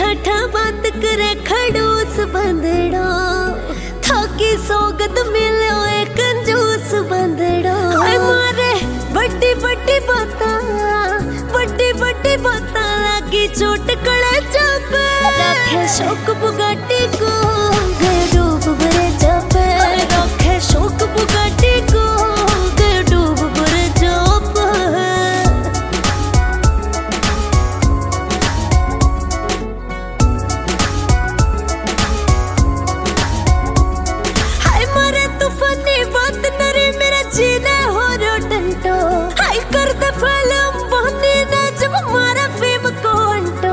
ठाठा बात करे खड़ूस बंदड़ो थाकी सोगत मिलो एक कंजूस बंदड़ो हाय मारे बड़ी बड़ी बाता लागी चोट कड़े जब रखे शौक बुगाटी को गए डूब भरे जब रखे शौक बुगाटी को गए डूब भरे जब हाय मारे तूफानी बात नरे मेरा जीने हो रो टंटो हाय कर दे फिल्म बनी ना जब मारा फेम को अंटो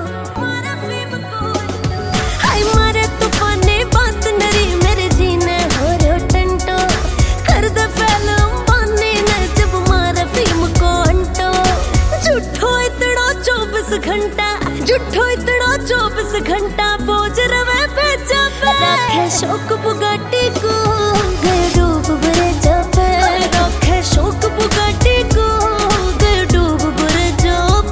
हाय मारे तूफानी बात नरी मेरे जीने हो रो टंटो कर दे फिल्म बनी ना जब मारा फेम को अंटो झूठो इतना 24 घंटा बोझ रवे पे जब रखे शौक बुगाटी को गए डूब भरे जब रखे शौक बुगाटी को गए डूब भरे जब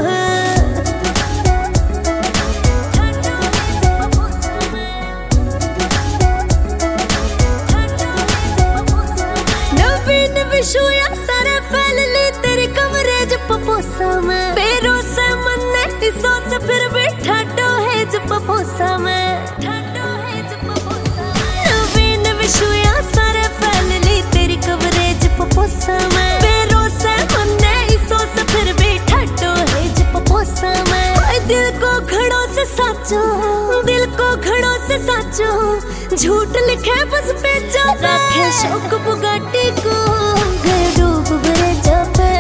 नवीन विशुया सारे फैल ली तेरे कमरेज पपोसा में पैरों से मन्ने सोच फिर भी ठाडो है जब पपोसा में नवीन विशुया सारे फैल ली तेरी कवरेज पपोसा में पैरों से मन्ने सोच फिर भी ठाडो है जब पपोसा में दिल को घड़ों से साचो झूठ लिखे बस पे रखे शौक बुगाटी को गए डूब भरे जब